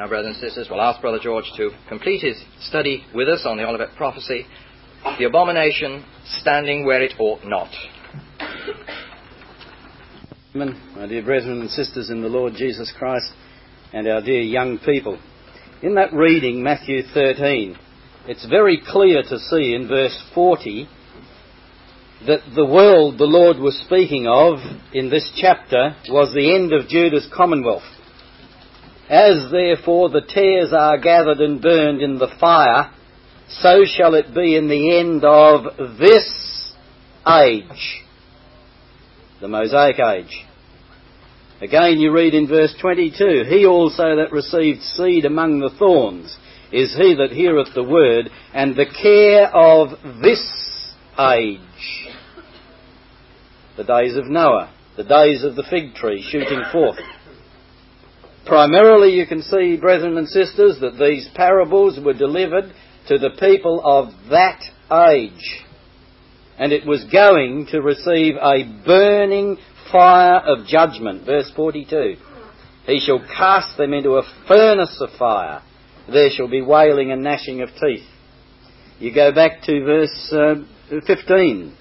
Now, brothers and sisters, we'll ask Brother George to complete his study with us on the Olivet prophecy, the abomination standing where it ought not. My dear brethren and sisters in the Lord Jesus Christ, and our dear young people. In that reading, Matthew 13, it's very clear to see in verse 40 that the world the Lord was speaking of in this chapter was the end of Judah's commonwealth. As therefore the tares are gathered and burned in the fire, so shall it be in the end of this age, the Mosaic age. Again you read in verse 22, he also that received seed among the thorns is he that heareth the word, and the care of this age, the days of Noah, the days of the fig tree shooting forth. Primarily you can see, brethren and sisters, that these parables were delivered to the people of that age. And it was going to receive a burning fire of judgment. Verse 42. He shall cast them into a furnace of fire. There shall be wailing and gnashing of teeth. You go back to verse 15.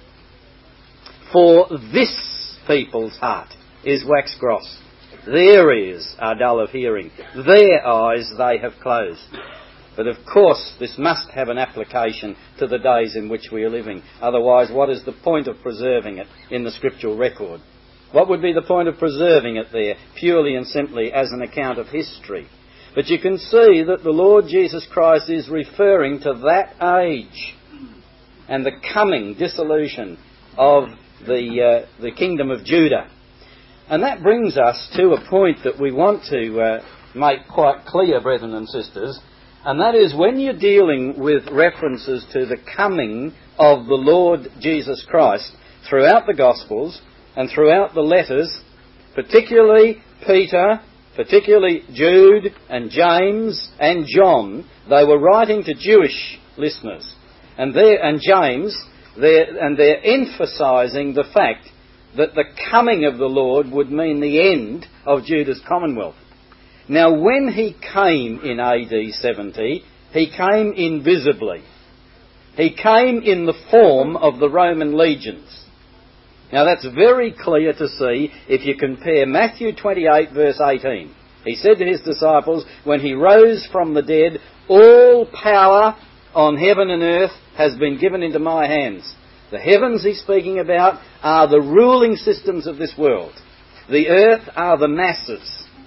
For this people's heart is waxed gross. Their ears are dull of hearing. Their eyes they have closed. But of course, this must have an application to the days in which we are living. Otherwise, what is the point of preserving it in the scriptural record? What would be the point of preserving it there, purely and simply as an account of history? But you can see that the Lord Jesus Christ is referring to that age and the coming dissolution of the kingdom of Judah. And that brings us to a point that we want to make quite clear, brethren and sisters, and that is when you're dealing with references to the coming of the Lord Jesus Christ throughout the Gospels and throughout the letters, particularly Peter, particularly Jude and James and John, they were writing to Jewish listeners. And James, they're emphasising the fact that the coming of the Lord would mean the end of Judah's commonwealth. Now, when he came in AD 70, he came invisibly. He came in the form of the Roman legions. Now, that's very clear to see if you compare Matthew 28, verse 18. He said to his disciples, when he rose from the dead, all power on heaven and earth has been given into my hands. The heavens he's speaking about are the ruling systems of this world. The earth are the masses.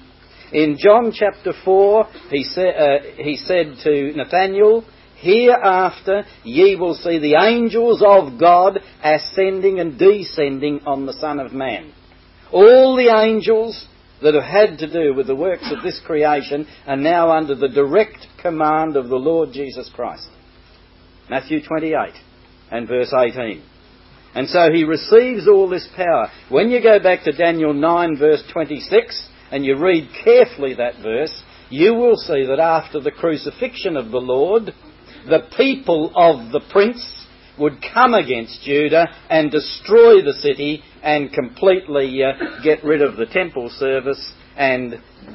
In John chapter 4, he said to Nathanael, hereafter ye will see the angels of God ascending and descending on the Son of Man. All the angels that have had to do with the works of this creation are now under the direct command of the Lord Jesus Christ. Matthew 28. And verse 18. And so he receives all this power. When you go back to Daniel 9 verse 26 and you read carefully that verse, you will see that after the crucifixion of the Lord, the people of the prince would come against Judah and destroy the city and completely get rid of the temple service and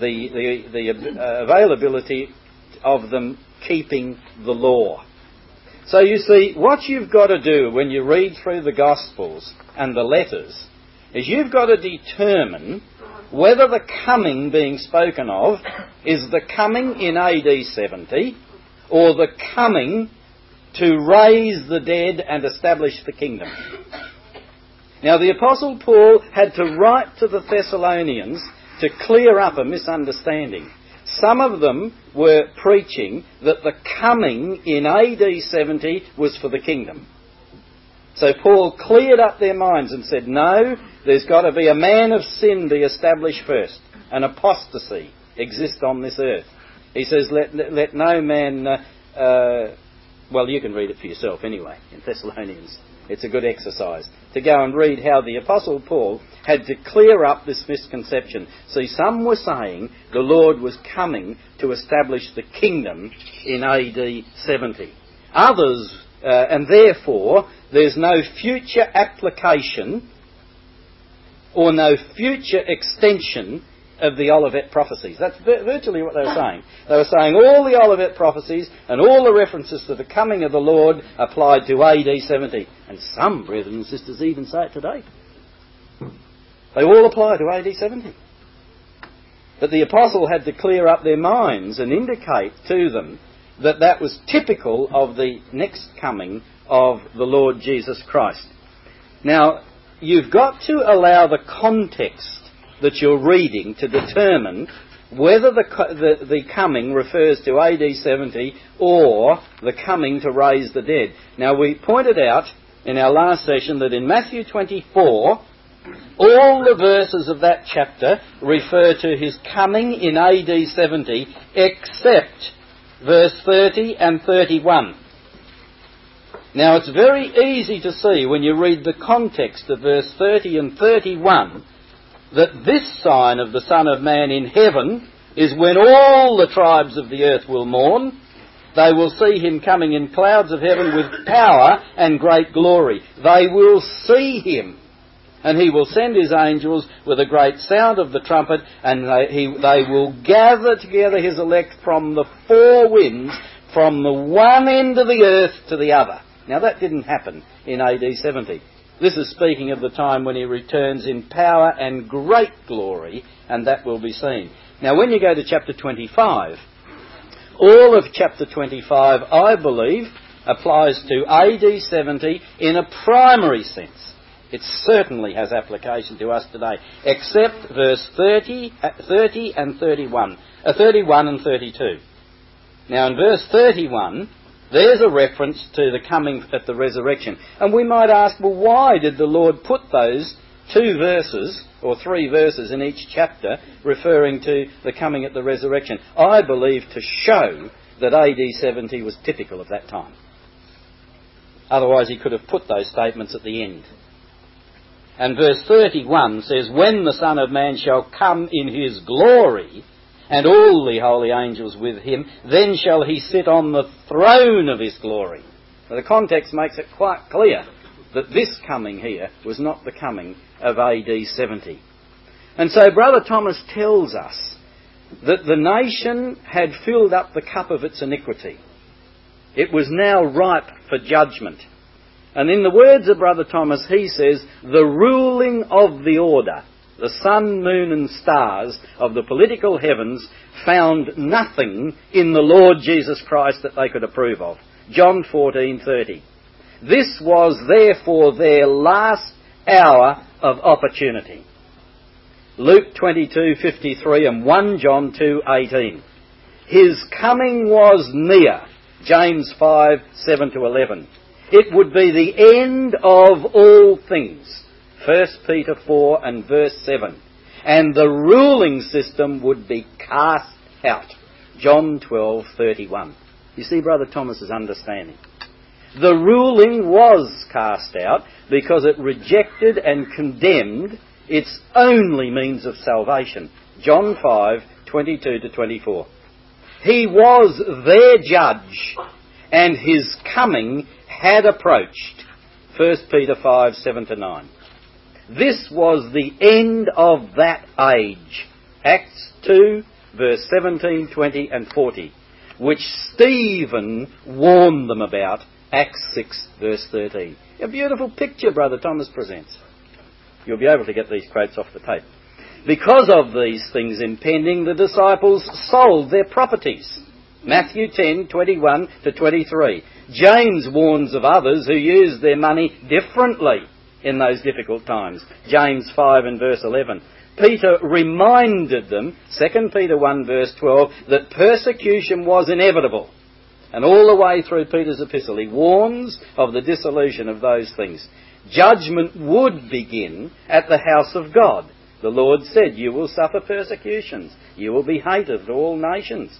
the availability of them keeping the law. So you see, what you've got to do when you read through the Gospels and the letters is you've got to determine whether the coming being spoken of is the coming in AD 70 or the coming to raise the dead and establish the kingdom. Now, the Apostle Paul had to write to the Thessalonians to clear up a misunderstanding. Some of them were preaching that the coming in AD 70 was for the kingdom. So Paul cleared up their minds and said, no, there's got to be a man of sin be established first, an apostasy exist on this earth. He says, let no man... well, you can read it for yourself anyway, in Thessalonians. It's a good exercise to go and read how the Apostle Paul had to clear up this misconception. See, some were saying the Lord was coming to establish the kingdom in AD 70. Others, and therefore, there's no future application or no future extension of the Olivet prophecies. That's virtually what they were saying. They were saying all the Olivet prophecies and all the references to the coming of the Lord applied to AD 70. And some brethren and sisters even say it today. They all apply to AD 70. But the apostle had to clear up their minds and indicate to them that that was typical of the next coming of the Lord Jesus Christ. Now, you've got to allow the context that you're reading to determine whether the coming refers to AD 70 or the coming to raise the dead. Now, we pointed out in our last session that in Matthew 24, all the verses of that chapter refer to his coming in AD 70 except verse 30 and 31. Now, it's very easy to see when you read the context of verse 30 and 31 that this sign of the Son of Man in heaven is when all the tribes of the earth will mourn. They will see him coming in clouds of heaven with power and great glory. They will see him, and he will send his angels with a great sound of the trumpet, and they will gather together his elect from the four winds, from the one end of the earth to the other. Now, that didn't happen in AD 70. This is speaking of the time when he returns in power and great glory, and that will be seen. Now, when you go to chapter 25, all of chapter 25, I believe, applies to AD 70 in a primary sense. It certainly has application to us today, except verse 30 and 31 and 32. Now, in verse 31, there's a reference to the coming at the resurrection. And we might ask, well, why did the Lord put those two verses, or three verses in each chapter, referring to the coming at the resurrection? I believe to show that AD 70 was typical of that time. Otherwise he could have put those statements at the end. And verse 31 says, when the Son of Man shall come in his glory, and all the holy angels with him, then shall he sit on the throne of his glory. Now, the context makes it quite clear that this coming here was not the coming of AD 70. And so Brother Thomas tells us that the nation had filled up the cup of its iniquity. It was now ripe for judgment. And in the words of Brother Thomas, he says, the ruling of the order, the sun, moon and stars of the political heavens, found nothing in the Lord Jesus Christ that they could approve of. John 14:30. This was therefore their last hour of opportunity. Luke 22:53 and 1 John 2:18. His coming was near. James 5:7-11. It would be the end of all things. 1 Peter 4 and verse 7. And the ruling system would be cast out. John 12:31. You see Brother Thomas's understanding. The ruling was cast out because it rejected and condemned its only means of salvation. John 5:22-24. He was their judge, and his coming had approached. 1 Peter 5:7-9. This was the end of that age. Acts 2, verse 17, 20 and 40, which Stephen warned them about. Acts 6, verse 13. A beautiful picture Brother Thomas presents. You'll be able to get these quotes off the tape. Because of these things impending, the disciples sold their properties. Matthew 10:21-23. James warns of others who use their money differently in those difficult times. James 5 and verse 11. Peter reminded them, 2 Peter 1 verse 12, that persecution was inevitable. And all the way through Peter's epistle, he warns of the dissolution of those things. Judgment would begin at the house of God. The Lord said, you will suffer persecutions. You will be hated of all nations.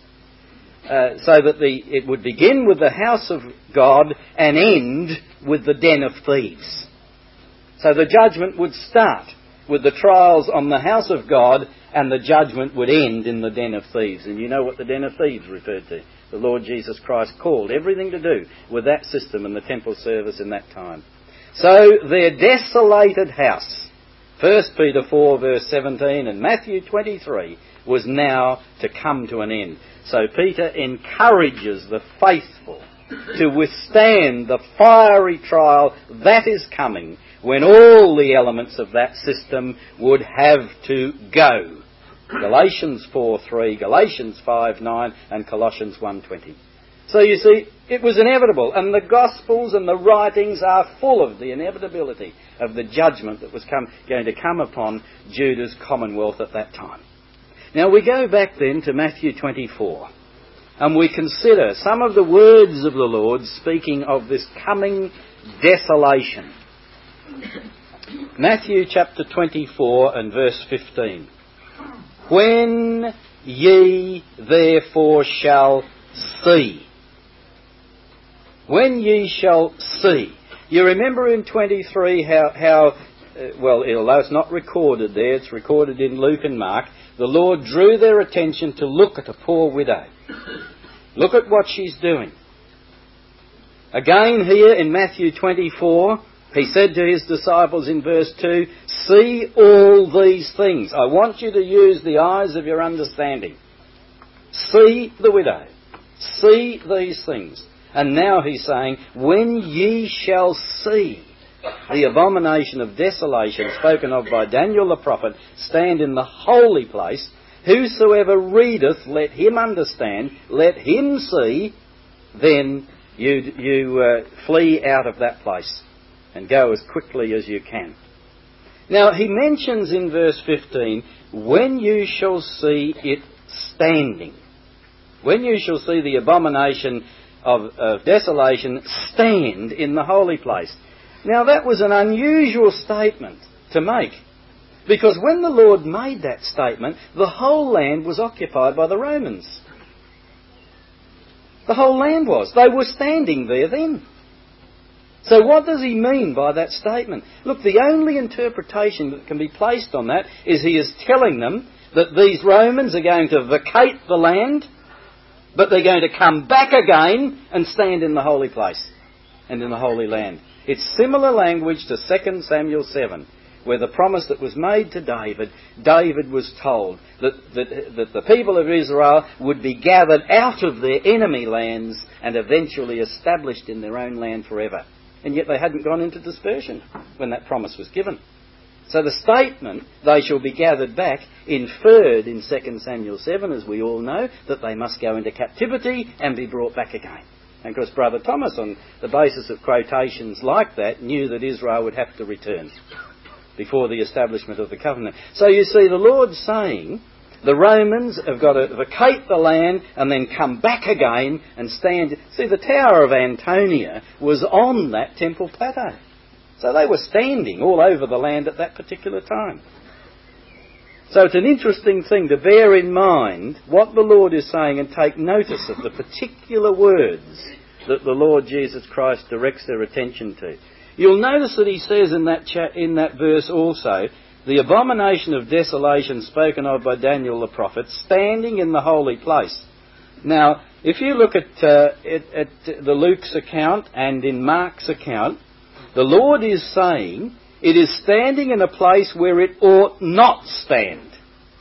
So that it would begin with the house of God and end with the den of thieves. So the judgment would start with the trials on the house of God, and the judgment would end in the den of thieves. And you know what the den of thieves referred to. The Lord Jesus Christ called everything to do with that system and the temple service in that time. So their desolated house 1 Peter 4 verse 17 and Matthew 23 was now to come to an end. So Peter encourages the faithful to withstand the fiery trial that is coming when all the elements of that system would have to go. Galatians 4:3, Galatians 5:9 and Colossians 1:20. So you see, it was inevitable, and the Gospels and the writings are full of the inevitability of the judgment that was going to come upon Judah's commonwealth at that time. Now we go back then to Matthew 24, and we consider some of the words of the Lord speaking of this coming desolation. Matthew chapter 24 and verse 15. When ye therefore shall see. When ye shall see. You remember in 23 how although it's not recorded there, it's recorded in Luke and Mark, the Lord drew their attention to look at a poor widow. Look at what she's doing. Again here in Matthew 24, he said to his disciples in verse 2, see all these things. I want you to use the eyes of your understanding. See the widow. See these things. And now he's saying, when ye shall see the abomination of desolation spoken of by Daniel the prophet stand in the holy place, whosoever readeth, let him understand, let him see, then you flee out of that place and go as quickly as you can. Now he mentions in verse 15, when you shall see it standing. When you shall see the abomination of desolation stand in the holy place. Now that was an unusual statement to make, because when the Lord made that statement, the whole land was occupied by the Romans. The whole land was. They were standing there then. So what does he mean by that statement? Look, the only interpretation that can be placed on that is he is telling them that these Romans are going to vacate the land, but they're going to come back again and stand in the holy place and in the holy land. It's similar language to 2 Samuel 7, where the promise that was made to David was told that the people of Israel would be gathered out of their enemy lands and eventually established in their own land forever. And yet they hadn't gone into dispersion when that promise was given. So the statement, they shall be gathered back, inferred in 2 Samuel 7, as we all know, that they must go into captivity and be brought back again. And of course Brother Thomas, on the basis of quotations like that, knew that Israel would have to return before the establishment of the covenant. So you see the Lord saying the Romans have got to vacate the land and then come back again and stand. See, the Tower of Antonia was on that temple plateau. So they were standing all over the land at that particular time. So it's an interesting thing to bear in mind what the Lord is saying and take notice of the particular words that the Lord Jesus Christ directs their attention to. You'll notice that he says in that verse also, the abomination of desolation spoken of by Daniel the prophet, standing in the holy place. Now, if you look at the Luke's account and in Mark's account, the Lord is saying it is standing in a place where it ought not stand.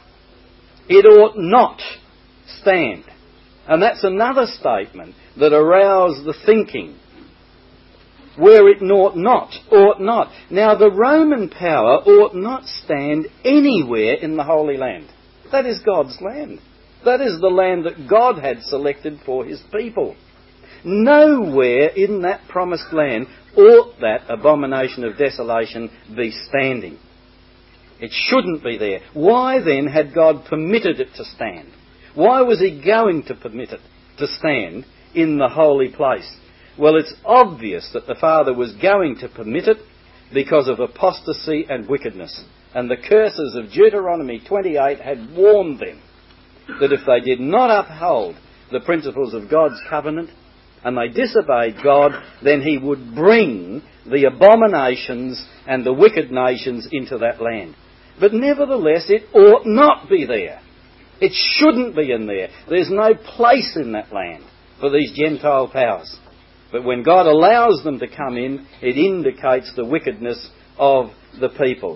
It ought not stand. And that's another statement that aroused the thinking. Where it ought not. Now the Roman power ought not stand anywhere in the Holy Land. That is God's land. That is the land that God had selected for his people. Nowhere in that promised land ought that abomination of desolation be standing. It shouldn't be there. Why then had God permitted it to stand? Why was he going to permit it to stand in the holy place? Well, it's obvious that the Father was going to permit it because of apostasy and wickedness. And the curses of Deuteronomy 28 had warned them that if they did not uphold the principles of God's covenant and they disobeyed God, then he would bring the abominations and the wicked nations into that land. But nevertheless, it ought not be there. It shouldn't be in there. There's no place in that land for these Gentile powers. But when God allows them to come in, it indicates the wickedness of the people.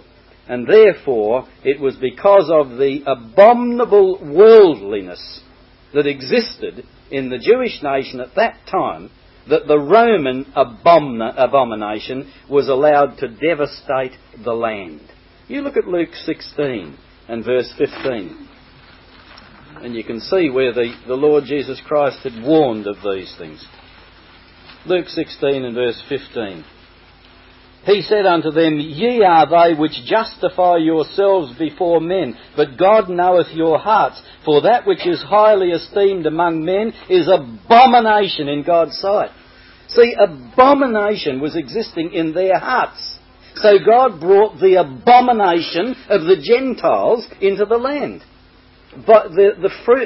And therefore, it was because of the abominable worldliness that existed in the Jewish nation at that time that the Roman abomination was allowed to devastate the land. You look at Luke 16 and verse 15, and you can see where the Lord Jesus Christ had warned of these things. Luke 16 and verse 15. He said unto them, Ye are they which justify yourselves before men, but God knoweth your hearts. For that which is highly esteemed among men is abomination in God's sight. See, abomination was existing in their hearts. So God brought the abomination of the Gentiles into the land. But they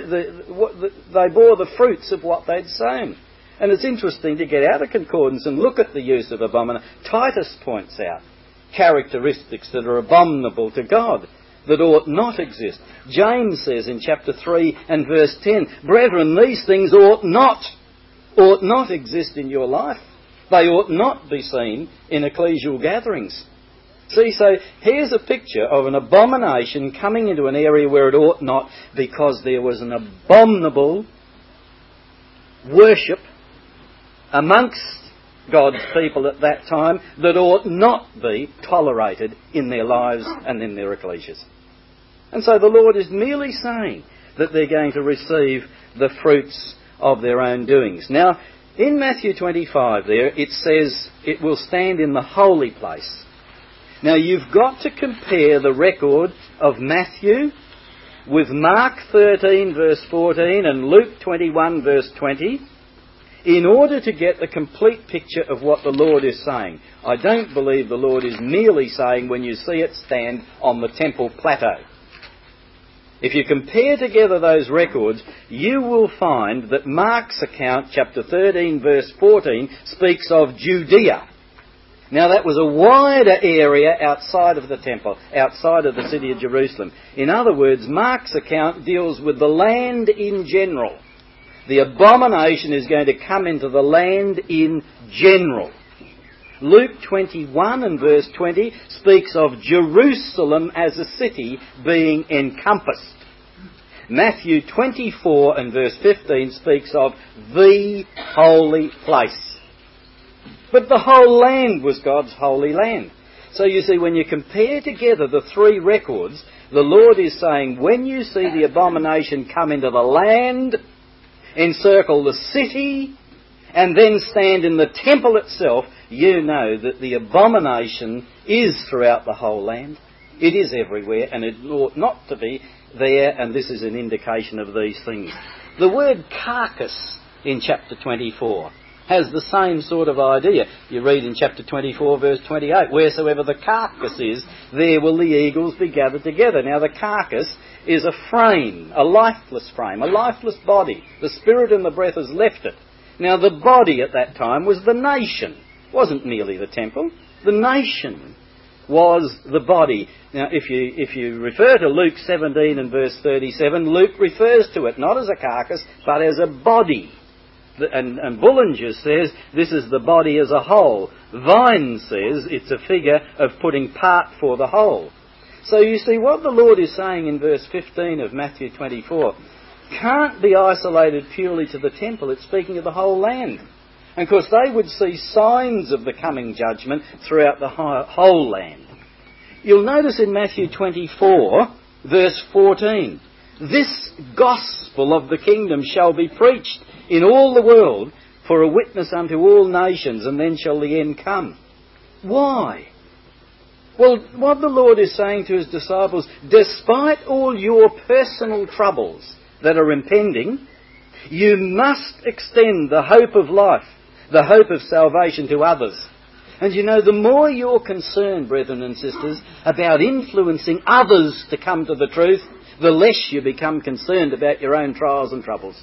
bore the fruits of what they'd sown. And it's interesting to get out of concordance and look at the use of abomination. Titus points out characteristics that are abominable to God, that ought not exist. James says in chapter 3 and verse 10, Brethren, these things ought not exist in your life. They ought not be seen in ecclesial gatherings. See, so here's a picture of an abomination coming into an area where it ought not, because there was an abominable worship amongst God's people at that time that ought not be tolerated in their lives and in their ecclesias. And so the Lord is merely saying that they're going to receive the fruits of their own doings. Now, in Matthew 25 there, it says it will stand in the holy place. Now, you've got to compare the record of Matthew with Mark 13 verse 14 and Luke 21 verse 20 in order to get the complete picture of what the Lord is saying. I don't believe the Lord is merely saying when you see it stand on the temple plateau. If you compare together those records, you will find that Mark's account, chapter 13, verse 14, speaks of Judea. Now that was a wider area outside of the temple, outside of the city of Jerusalem. In other words, Mark's account deals with the land in general. The abomination is going to come into the land in general. Luke 21 and verse 20 speaks of Jerusalem as a city being encompassed. Matthew 24 and verse 15 speaks of the holy place. But the whole land was God's holy land. So you see, when you compare together the three records, the Lord is saying, when you see the abomination come into the land, encircle the city, and then stand in the temple itself, you know that the abomination is throughout the whole land. It is everywhere, and it ought not to be there, and this is an indication of these things. The word carcass in chapter 24 has the same sort of idea. You read in chapter 24 verse 28, wheresoever the carcass is, there will the eagles be gathered together. Now the carcass is a frame, a lifeless body. The spirit and the breath has left it. Now the body at that time was the nation. It wasn't merely the temple. The nation was the body. Now if you refer to Luke 17 and verse 37, Luke refers to it not as a carcass but as a body. And Bullinger says this is the body as a whole. Vine says it's a figure of putting part for the whole. So you see what the Lord is saying in verse 15 of Matthew 24 can't be isolated purely to the temple. It's speaking of the whole land. And of course they would see signs of the coming judgment throughout the whole land. You'll notice in Matthew 24 verse 14, this gospel of the kingdom shall be preached in all the world for a witness unto all nations, and then shall the end come. Why? Well, what the Lord is saying to his disciples, despite all your personal troubles that are impending, you must extend the hope of life, the hope of salvation to others. And you know, the more you're concerned, brethren and sisters, about influencing others to come to the truth, the less you become concerned about your own trials and troubles.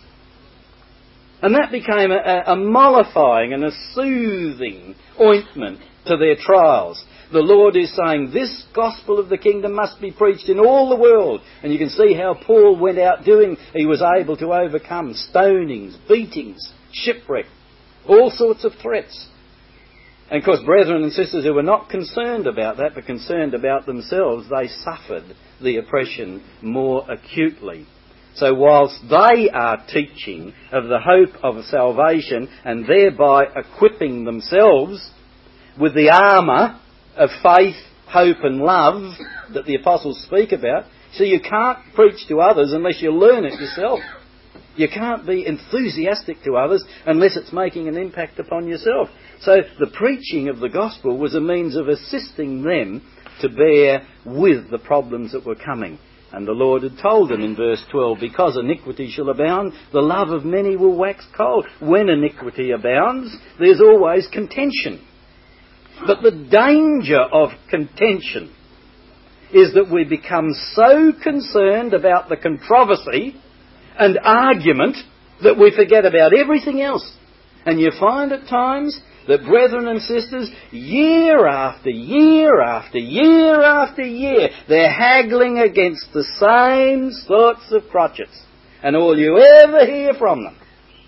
And that became a mollifying and a soothing ointment to their trials. The Lord is saying this gospel of the kingdom must be preached in all the world. And you can see how Paul went out doing. He was able to overcome stonings, beatings, shipwreck, all sorts of threats. And of course, brethren and sisters who were not concerned about that, but concerned about themselves, they suffered the oppression more acutely. So whilst they are teaching of the hope of salvation and thereby equipping themselves with the armour of faith, hope and love that the apostles speak about, so you can't preach to others unless you learn it yourself. You can't be enthusiastic to others unless it's making an impact upon yourself. So the preaching of the gospel was a means of assisting them to bear with the problems that were coming. And the Lord had told them in verse 12, because iniquity shall abound, the love of many will wax cold. When iniquity abounds, there's always contention. But the danger of contention is that we become so concerned about the controversy and argument that we forget about everything else. And you find at times that brethren and sisters, year after year after year after year, they're haggling against the same sorts of crotchets. And all you ever hear from them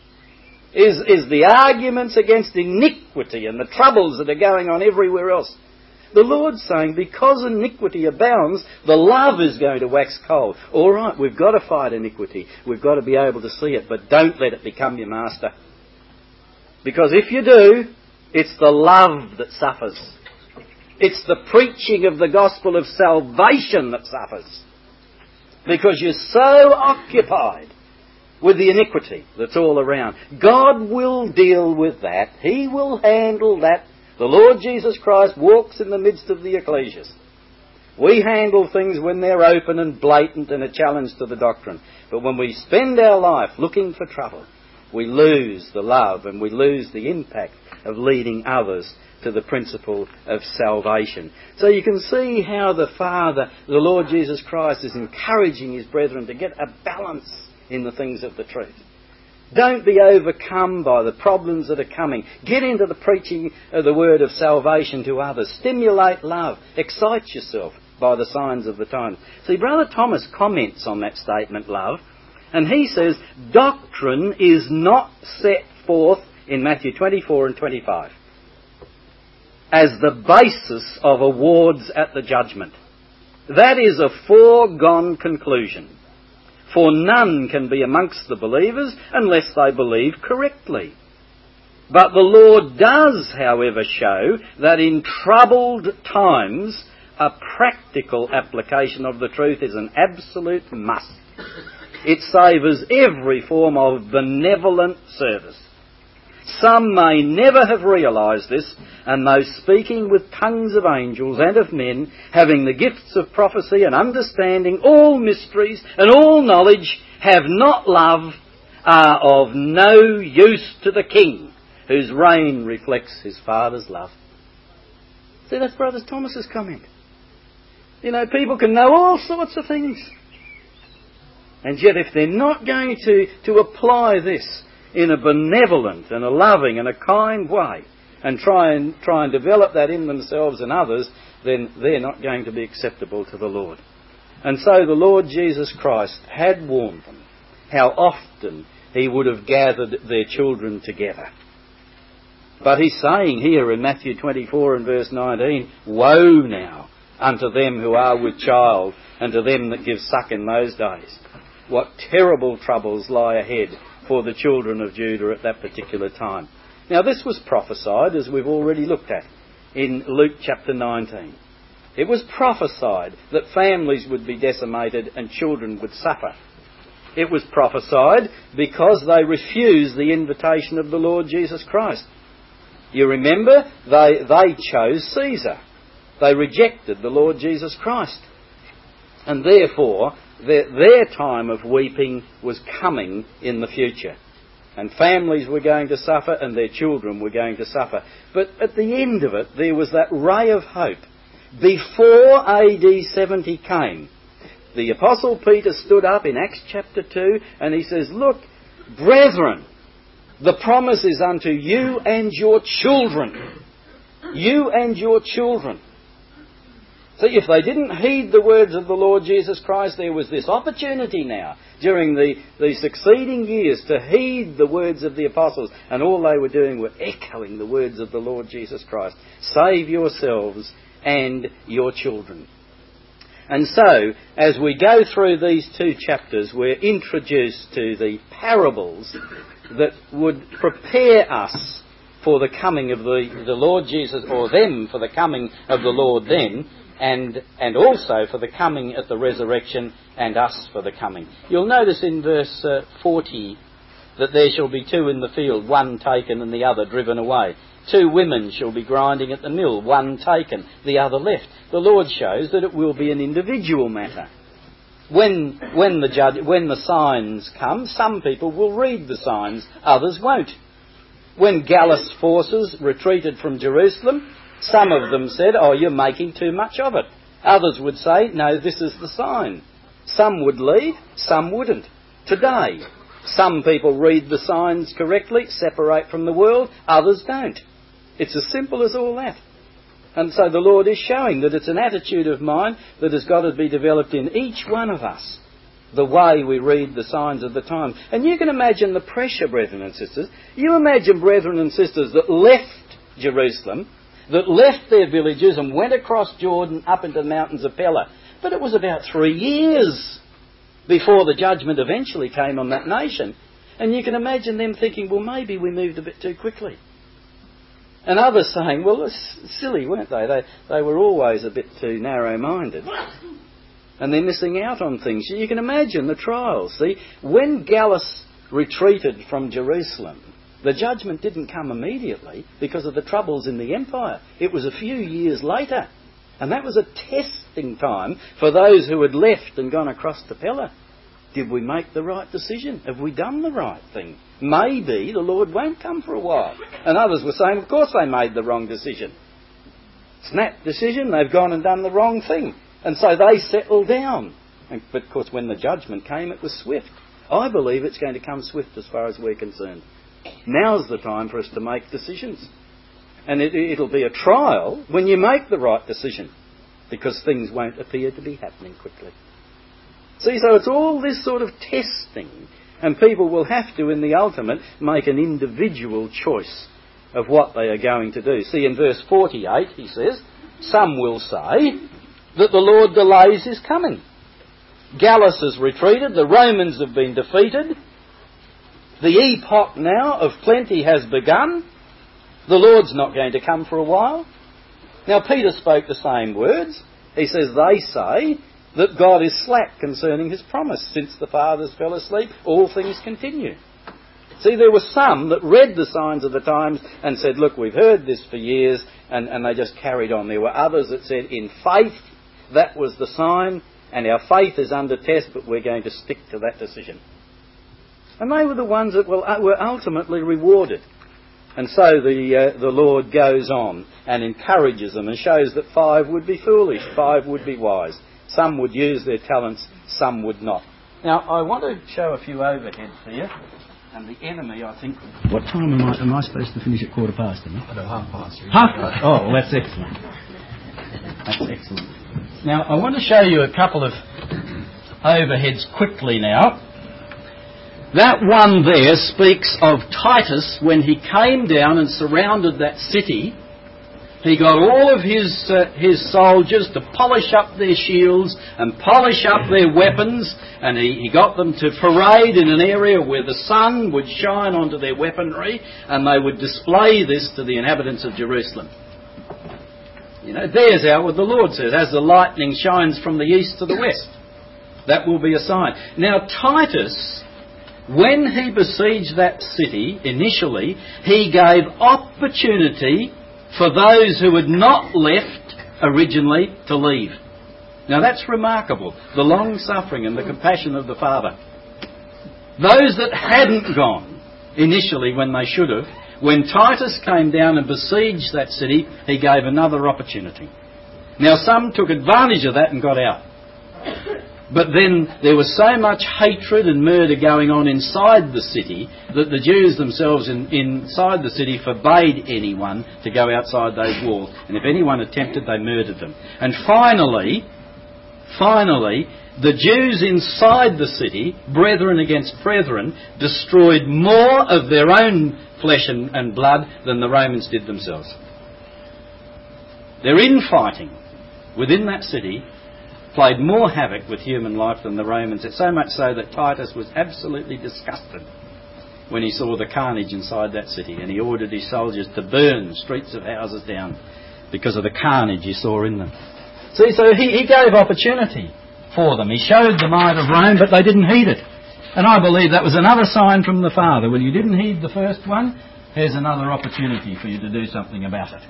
is the arguments against iniquity and the troubles that are going on everywhere else. The Lord's saying, because iniquity abounds, the love is going to wax cold. All right, we've got to fight iniquity. We've got to be able to see it, but don't let it become your master. Because if you do, it's the love that suffers. It's the preaching of the gospel of salvation that suffers. Because you're so occupied with the iniquity that's all around. God will deal with that. He will handle that. The Lord Jesus Christ walks in the midst of the ecclesias. We handle things when they're open and blatant and a challenge to the doctrine. But when we spend our life looking for trouble, we lose the love and we lose the impact of leading others to the principle of salvation. So you can see how the Father, the Lord Jesus Christ, is encouraging his brethren to get a balance in the things of the truth. Don't be overcome by the problems that are coming. Get into the preaching of the word of salvation to others. Stimulate love. Excite yourself by the signs of the times. See, Brother Thomas comments on that statement, love, and he says, doctrine is not set forth in Matthew 24 and 25 as the basis of awards at the judgment. That is a foregone conclusion. For none can be amongst the believers unless they believe correctly. But the Lord does, however, show that in troubled times a practical application of the truth is an absolute must. It savours every form of benevolent service. Some may never have realised this, and those speaking with tongues of angels and of men, having the gifts of prophecy and understanding all mysteries and all knowledge, have not love, are of no use to the King, whose reign reflects his Father's love. See, that's Brother Thomas's comment. You know, people can know all sorts of things, and yet if they're not going to apply this in a benevolent and a loving and a kind way, and try and develop that in themselves and others, then they're not going to be acceptable to the Lord. And so the Lord Jesus Christ had warned them how often he would have gathered their children together. But he's saying here in Matthew 24 and verse 19, woe now unto them who are with child, and to them that give suck in those days. What terrible troubles lie ahead for the children of Judah at that particular time. Now this was prophesied, as we've already looked at, in Luke chapter 19. It was prophesied that families would be decimated and children would suffer. It was prophesied because they refused the invitation of the Lord Jesus Christ. You remember, they chose Caesar. They rejected the Lord Jesus Christ. And therefore, their time of weeping was coming in the future. And families were going to suffer and their children were going to suffer. But at the end of it, there was that ray of hope. Before AD 70 came, the Apostle Peter stood up in Acts chapter 2 and he says, look, brethren, the promise is unto you and your children. You and your children. See, if they didn't heed the words of the Lord Jesus Christ, there was this opportunity now during the succeeding years to heed the words of the apostles, and all they were doing were echoing the words of the Lord Jesus Christ. Save yourselves and your children. And so, as we go through these 2 chapters, we're introduced to the parables that would prepare us for the coming of the Lord Jesus, or them for the coming of the Lord then, and also for the coming at the resurrection, and us for the coming. You'll notice in verse 40 that there shall be 2 in the field, one taken and the other driven away. 2 women shall be grinding at the mill, one taken, the other left. The Lord shows that it will be an individual matter. When the signs come, some people will read the signs, others won't. When Gallus' forces retreated from Jerusalem, some of them said, "Oh, you're making too much of it." Others would say, "No, this is the sign." Some would leave, some wouldn't. Today, some people read the signs correctly, separate from the world, others don't. It's as simple as all that. And so the Lord is showing that it's an attitude of mind that has got to be developed in each one of us, the way we read the signs of the times. And you can imagine the pressure, brethren and sisters. You imagine brethren and sisters that left Jerusalem, that left their villages and went across Jordan up into the mountains of Pella. But it was about 3 years before the judgment eventually came on that nation. And you can imagine them thinking, well, maybe we moved a bit too quickly. And others saying, well, it's silly, weren't they? They were always a bit too narrow-minded. And they're missing out on things. You can imagine the trials. See, when Gallus retreated from Jerusalem, the judgment didn't come immediately because of the troubles in the empire. It was a few years later. And that was a testing time for those who had left and gone across to Pella. Did we make the right decision? Have we done the right thing? Maybe the Lord won't come for a while. And others were saying, of course they made the wrong decision. Snap decision, they've gone and done the wrong thing. And so they settled down. But of course when the judgment came, it was swift. I believe it's going to come swift as far as we're concerned. Now's the time for us to make decisions. And it'll be a trial when you make the right decision, because things won't appear to be happening quickly. See, so it's all this sort of testing, and people will have to, in the ultimate, make an individual choice of what they are going to do. See, in verse 48, he says, some will say that the Lord delays his coming. Gallus has retreated, the Romans have been defeated, the epoch now of plenty has begun, the Lord's not going to come for a while. Now, Peter spoke the same words. He says, they say that God is slack concerning his promise. Since the fathers fell asleep, all things continue. See, there were some that read the signs of the times and said, look, we've heard this for years, and they just carried on. There were others that said, in faith, that was the sign, and our faith is under test, but we're going to stick to that decision. And they were the ones that were ultimately rewarded. And so the Lord goes on and encourages them and shows that 5 would be foolish, 5 would be wise. Some would use their talents, some would not. Now, I want to show a few overheads here. And the enemy, I think... What time am I supposed to finish at 1:15? No, 1:30. Half? Oh, well, that's excellent. That's excellent. Now, I want to show you a couple of overheads quickly now. That one there speaks of Titus when he came down and surrounded that city. He got all of his soldiers to polish up their shields and polish up their weapons, and he got them to parade in an area where the sun would shine onto their weaponry, and they would display this to the inhabitants of Jerusalem. You know, there's what the Lord says, as the lightning shines from the east to the west. That will be a sign. Now, Titus, when he besieged that city initially, he gave opportunity for those who had not left originally to leave. Now that's remarkable, the long suffering and the compassion of the Father. Those that hadn't gone initially when they should have, when Titus came down and besieged that city, he gave another opportunity. Now some took advantage of that and got out. But then there was so much hatred and murder going on inside the city that the Jews themselves inside the city forbade anyone to go outside those walls. And if anyone attempted, they murdered them. And finally, finally, the Jews inside the city, brethren against brethren, destroyed more of their own flesh and blood than the Romans did themselves. Their infighting within that city played more havoc with human life than the Romans. It's so much so that Titus was absolutely disgusted when he saw the carnage inside that city, and he ordered his soldiers to burn streets of houses down because of the carnage he saw in them. See, so he gave opportunity for them. He showed the might of Rome, but they didn't heed it. And I believe that was another sign from the Father. When you didn't heed the first one, here's another opportunity for you to do something about it.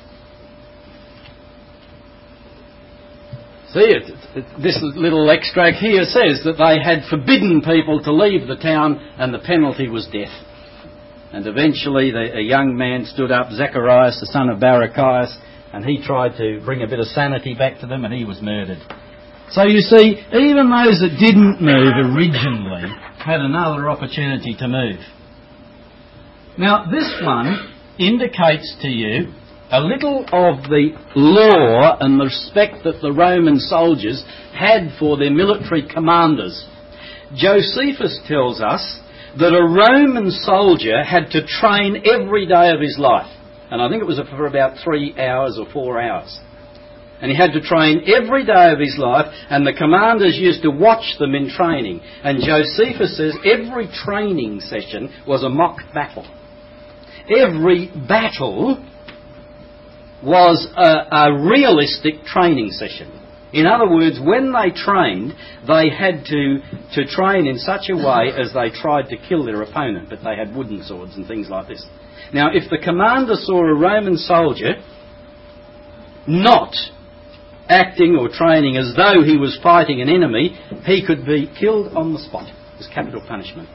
See, this little extract here says that they had forbidden people to leave the town and the penalty was death. And eventually a young man stood up, Zacharias, the son of Barachias, and he tried to bring a bit of sanity back to them, and he was murdered. So you see, even those that didn't move originally had another opportunity to move. Now, this one indicates to you a little of the law and the respect that the Roman soldiers had for their military commanders. Josephus tells us that a Roman soldier had to train every day of his life. And I think it was for about 3 hours or 4 hours. And he had to train every day of his life, and the commanders used to watch them in training. And Josephus says every training session was a mock battle. Every battle was a realistic training session. In other words, when they trained, they had to train in such a way as they tried to kill their opponent, but they had wooden swords and things like this. Now, if the commander saw a Roman soldier not acting or training as though he was fighting an enemy, he could be killed on the spot as capital punishment.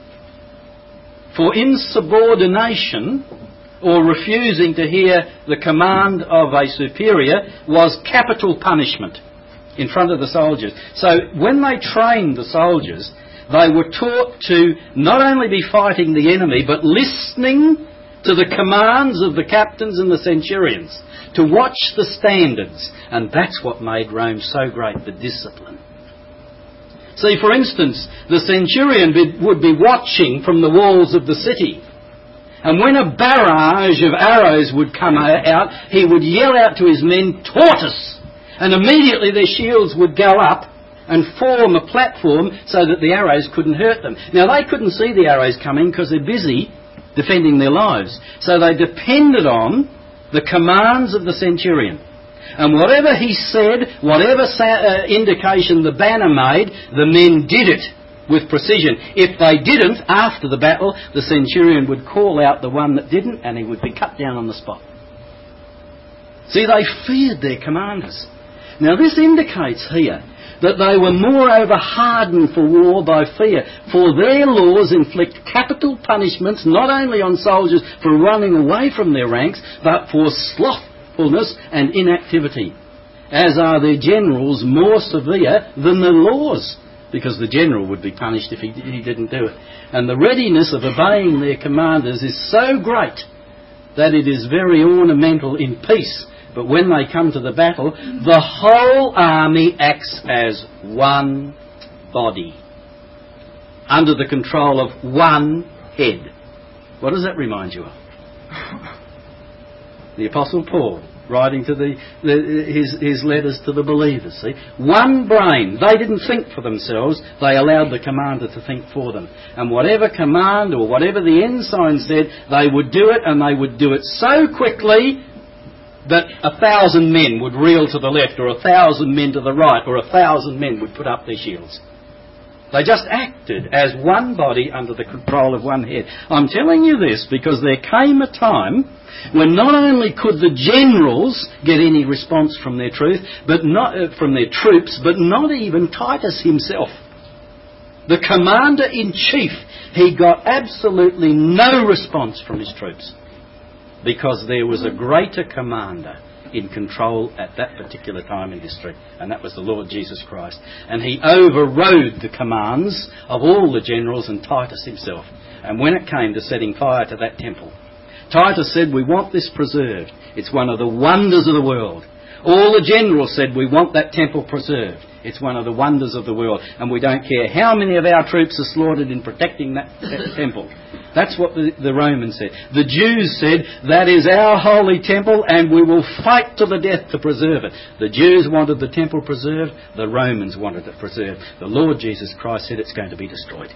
For insubordination, or refusing to hear the command of a superior, was capital punishment in front of the soldiers. So when they trained the soldiers, they were taught to not only be fighting the enemy, but listening to the commands of the captains and the centurions, to watch the standards. And that's what made Rome so great, the discipline. See, for instance, the centurion would be watching from the walls of the city. And when a barrage of arrows would come out, he would yell out to his men, "Tortoise!" And immediately their shields would go up and form a platform so that the arrows couldn't hurt them. Now, they couldn't see the arrows coming because they're busy defending their lives. So they depended on the commands of the centurion. And whatever he said, whatever indication the banner made, the men did it with precision. If they didn't, after the battle, the centurion would call out the one that didn't, and he would be cut down on the spot. See, they feared their commanders. Now, this indicates here that they were moreover hardened for war by fear, for their laws inflict capital punishments not only on soldiers for running away from their ranks, but for slothfulness and inactivity, as are their generals more severe than the laws, because the general would be punished if he didn't do it. And the readiness of obeying their commanders is so great that it is very ornamental in peace. But when they come to the battle, the whole army acts as one body, under the control of one head. What does that remind you of? The Apostle Paul, writing to his letters to the believers. See, one brain. They didn't think for themselves. They allowed the commander to think for them. And whatever command or whatever the ensign said, they would do it, and they would do it so quickly that 1,000 men would reel to the left, or 1,000 men to the right, or 1,000 men would put up their shields. They just acted as one body under the control of one head. I'm telling you this because there came a time when not only could the generals get any response from their troops, but not even Titus himself. The commander-in-chief, he got absolutely no response from his troops, because there was a greater commander in control at that particular time in history, and that was the Lord Jesus Christ. And he overrode the commands of all the generals and Titus himself. And when it came to setting fire to that temple, Titus said, "We want this preserved. It's one of the wonders of the world." All the generals said, we want that temple preserved. It's one of the wonders of the world, and we don't care how many of our troops are slaughtered in protecting that temple. That's what the Romans said. The Jews said, that is our holy temple, and we will fight to the death to preserve it. The Jews wanted the temple preserved, the Romans wanted it preserved. The Lord Jesus Christ said it's going to be destroyed.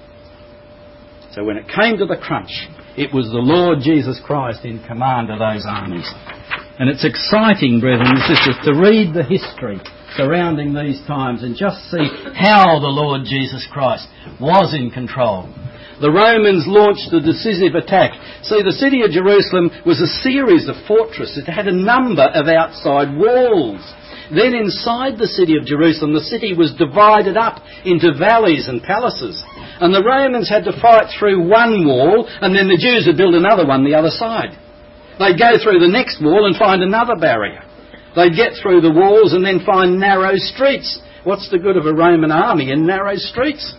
So when it came to the crunch, it was the Lord Jesus Christ in command of those armies. And it's exciting, brethren and sisters, to read the history surrounding these times and just see how the Lord Jesus Christ was in control. The Romans launched a decisive attack. See, the city of Jerusalem was a series of fortresses. It had a number of outside walls. Then inside the city of Jerusalem, the city was divided up into valleys and palaces. And the Romans had to fight through one wall, and then the Jews would build another one the other side. They'd go through the next wall and find another barrier. They'd get through the walls and then find narrow streets. What's the good of a Roman army in narrow streets?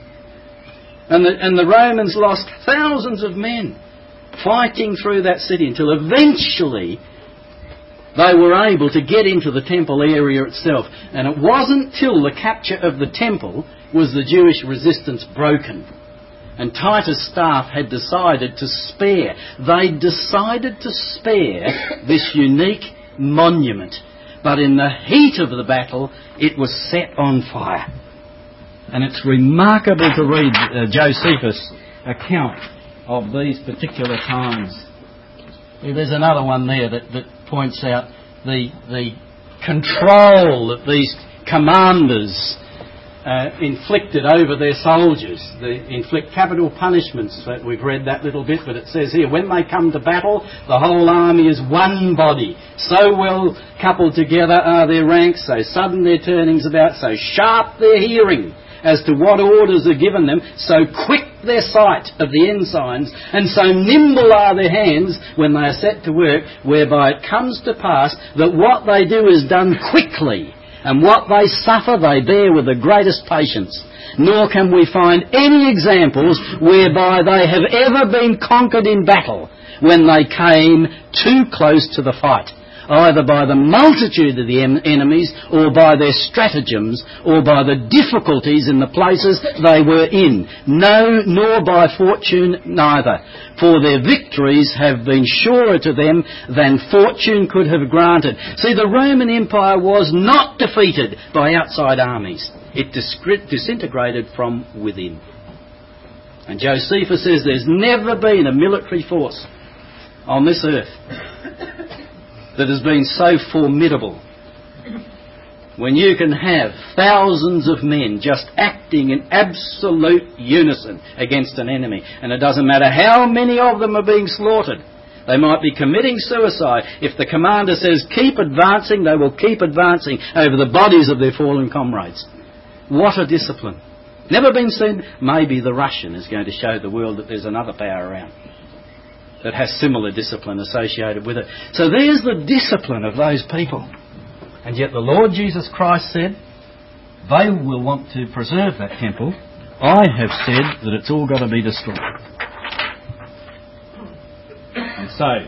And the Romans lost thousands of men fighting through that city until eventually they were able to get into the temple area itself. And it wasn't till the capture of the temple was the Jewish resistance broken. And Titus' staff had decided to spare. They decided to spare this unique monument. But in the heat of the battle, it was set on fire. And it's remarkable to read Josephus' account of these particular times. There's another one there that points out the control that these commanders inflicted over their soldiers. They inflict capital punishments. We've read that little bit, but it says here, when they come to battle, the whole army is one body. So well coupled together are their ranks, so sudden their turnings about, so sharp their hearing as to what orders are given them, so quick their sight of the ensigns, and so nimble are their hands when they are set to work, whereby it comes to pass that what they do is done quickly, and what they suffer they bear with the greatest patience. Nor can we find any examples whereby they have ever been conquered in battle when they came too close to the fight, either by the multitude of the enemies, or by their stratagems, or by the difficulties in the places they were in. No, nor by fortune neither. For their victories have been surer to them than fortune could have granted. See, the Roman Empire was not defeated by outside armies. It disintegrated from within. And Josephus says there's never been a military force on this earth that has been so formidable. When you can have thousands of men just acting in absolute unison against an enemy, and it doesn't matter how many of them are being slaughtered. They might be committing suicide. If the commander says keep advancing, they will keep advancing over the bodies of their fallen comrades. What a discipline. Never been seen. Maybe the Russian is going to show the world that there's another power around that has similar discipline associated with it. So there's the discipline of those people. And yet the Lord Jesus Christ said, they will want to preserve that temple. I have said that it's all got to be destroyed. And so,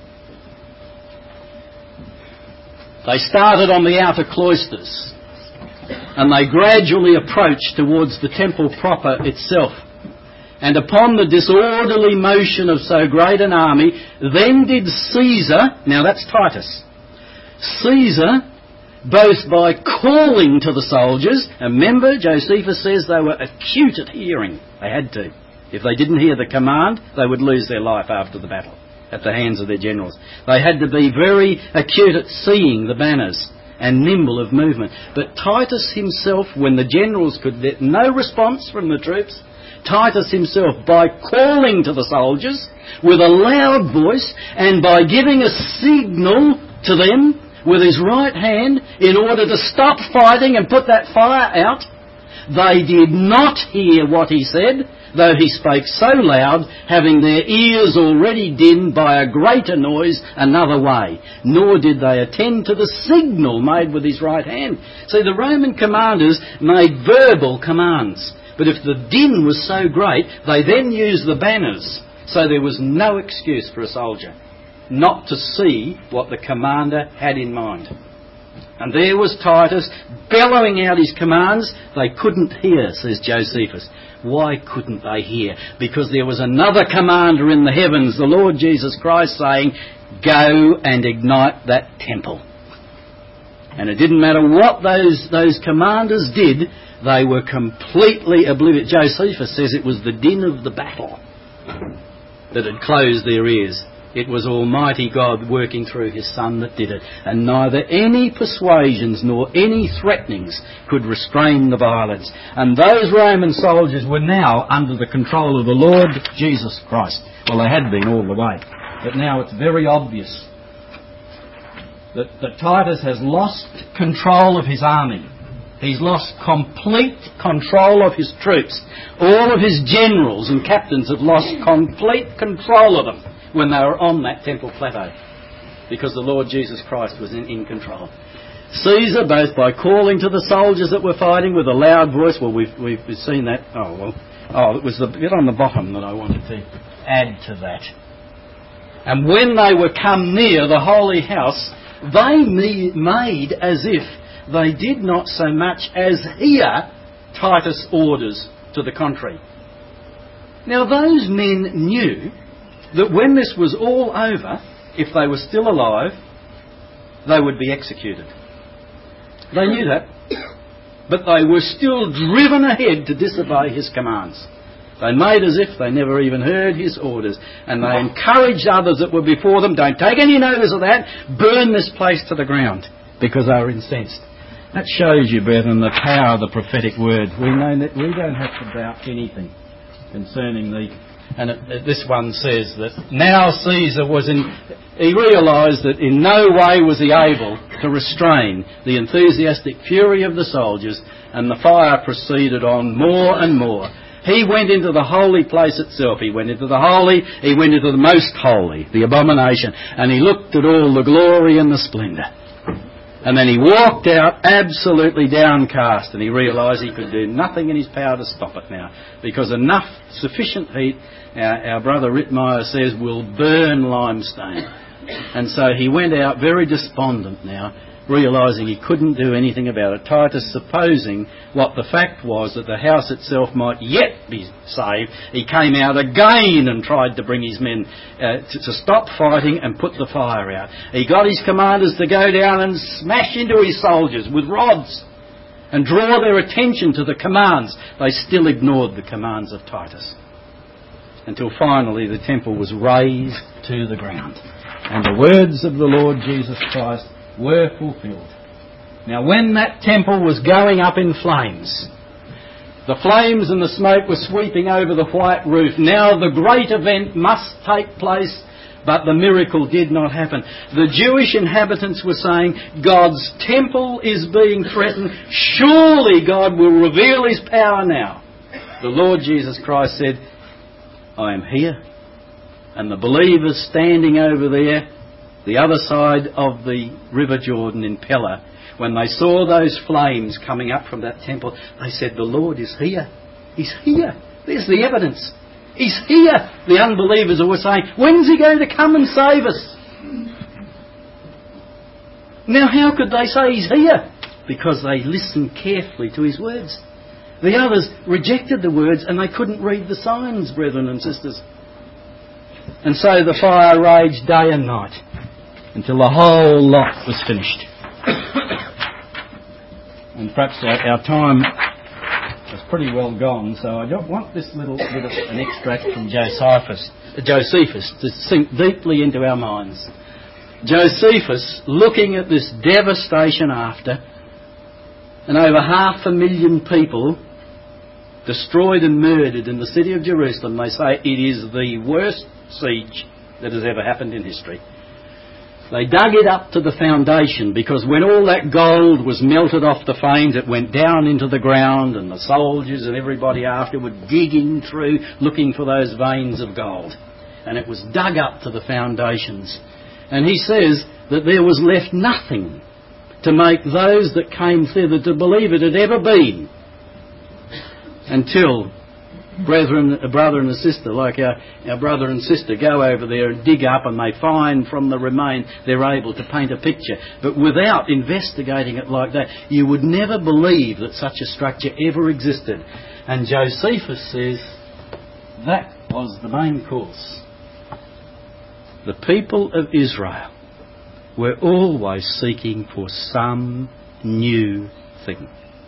they started on the outer cloisters, and they gradually approached towards the temple proper itself. And upon the disorderly motion of so great an army, then did Caesar, now that's Titus, Caesar, both by calling to the soldiers, and remember Josephus says they were acute at hearing, they had to. If they didn't hear the command, they would lose their life after the battle at the hands of their generals. They had to be very acute at seeing the banners and nimble of movement. But Titus himself, when the generals could get no response from the troops, Titus himself, by calling to the soldiers with a loud voice and by giving a signal to them with his right hand in order to stop fighting and put that fire out, they did not hear what he said, though he spake so loud, having their ears already dimmed by a greater noise another way. Nor did they attend to the signal made with his right hand. See, the Roman commanders made verbal commands. But if the din was so great, they then used the banners. So there was no excuse for a soldier not to see what the commander had in mind. And there was Titus bellowing out his commands. They couldn't hear, says Josephus. Why couldn't they hear? Because there was another commander in the heavens, the Lord Jesus Christ, saying, go and ignite that temple. And it didn't matter what those commanders did, they were completely oblivious. Josephus says it was the din of the battle that had closed their ears. It was Almighty God working through His Son that did it. And neither any persuasions nor any threatenings could restrain the violence. And those Roman soldiers were now under the control of the Lord Jesus Christ. Well, they had been all the way. But now it's very obvious that Titus has lost control of his army. He's lost complete control of his troops. All of his generals and captains have lost complete control of them when they were on that temple plateau, because the Lord Jesus Christ was in control. Caesar, both by calling to the soldiers that were fighting with a loud voice, well, we've seen that. It was the bit on the bottom that I wanted to add to that. And when they were come near the holy house, they made as if they did not so much as hear Titus' orders to the contrary. Now those men knew that when this was all over, if they were still alive, they would be executed. They knew that, but they were still driven ahead to disobey his commands. They made as if they never even heard his orders, and they encouraged others that were before them, don't take any notice of that, burn this place to the ground, because they were incensed. That shows you, brethren, the power of the prophetic word. We know that we don't have to doubt anything concerning this one says that now Caesar he realised that in no way was he able to restrain the enthusiastic fury of the soldiers, and the fire proceeded on more and more. He went into the holy place itself. He went into the most holy, the abomination, and he looked at all the glory and the splendour. And then he walked out absolutely downcast, and he realised he could do nothing in his power to stop it now, because sufficient heat, our brother Rittmeyer says, will burn limestone. And so he went out very despondent now, realising he couldn't do anything about it. Titus, supposing what the fact was that the house itself might yet be saved, he came out again and tried to bring his men to stop fighting and put the fire out. He got his commanders to go down and smash into his soldiers with rods and draw their attention to the commands. They still ignored the commands of Titus, until finally the temple was razed to the ground, and the words of the Lord Jesus Christ were fulfilled. Now when that temple was going up in flames, the flames and the smoke were sweeping over the white roof. Now the great event must take place, but the miracle did not happen. The Jewish inhabitants were saying, God's temple is being threatened. Surely God will reveal His power now. The Lord Jesus Christ said, I am here. And the believers standing over there, the other side of the River Jordan in Pella, when they saw those flames coming up from that temple, they said, the Lord is here. He's here. There's the evidence. He's here. The unbelievers were saying, when's He going to come and save us? Now how could they say He's here? Because they listened carefully to His words. The others rejected the words, and they couldn't read the signs, brethren and sisters. And so the fire raged day and night until the whole lot was finished. And perhaps our time is pretty well gone, so I don't want this little bit of an extract from Josephus to sink deeply into our minds. Josephus, looking at this devastation after, and over 500,000 people destroyed and murdered in the city of Jerusalem, they say it is the worst siege that has ever happened in history. They dug it up to the foundation, because when all that gold was melted off the flames, it went down into the ground, and the soldiers and everybody after were digging through looking for those veins of gold. And it was dug up to the foundations. And he says that there was left nothing to make those that came thither to believe it had ever been, until brother and a sister, like our brother and sister, go over there and dig up, and they find from the remain they're able to paint a picture. But without investigating it like that, you would never believe that such a structure ever existed. And Josephus says that was the main course. The people of Israel were always seeking for some new thing.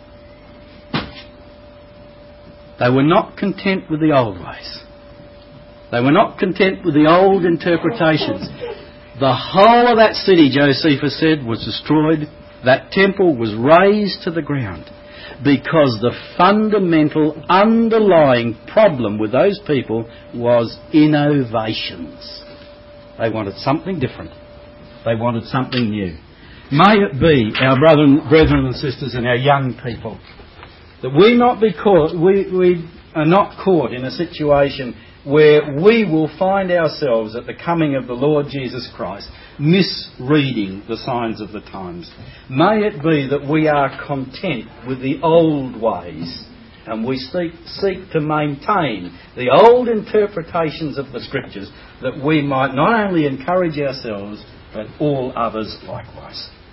They were not content with the old ways. They were not content with the old interpretations. The whole of that city, Josephus said, was destroyed. That temple was razed to the ground because the fundamental underlying problem with those people was innovations. They wanted something different. They wanted something new. May it be, our brethren and sisters and our young people, that we are not caught in a situation where we will find ourselves at the coming of the Lord Jesus Christ misreading the signs of the times. May it be that we are content with the old ways, and we seek to maintain the old interpretations of the Scriptures, that we might not only encourage ourselves but all others likewise.